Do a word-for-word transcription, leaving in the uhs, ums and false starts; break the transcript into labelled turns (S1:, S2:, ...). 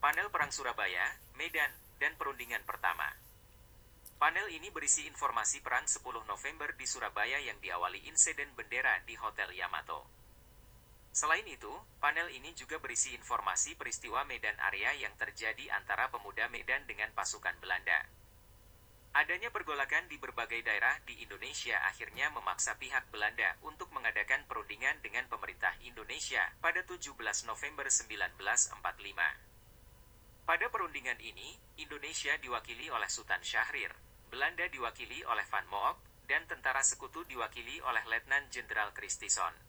S1: Panel Perang Surabaya, Medan, dan Perundingan Pertama. Panel ini berisi informasi Perang sepuluh November di Surabaya yang diawali insiden bendera di Hotel Yamato. Selain itu, panel ini juga berisi informasi peristiwa Medan area yang terjadi antara pemuda Medan dengan pasukan Belanda. Adanya pergolakan di berbagai daerah di Indonesia akhirnya memaksa pihak Belanda untuk mengadakan perundingan dengan pemerintah Indonesia pada tujuh belas November seribu sembilan ratus empat puluh lima. Pada perundingan ini, Indonesia diwakili oleh Sultan Syahrir, Belanda diwakili oleh Van Mook, dan tentara sekutu diwakili oleh Letnan Jenderal Christison.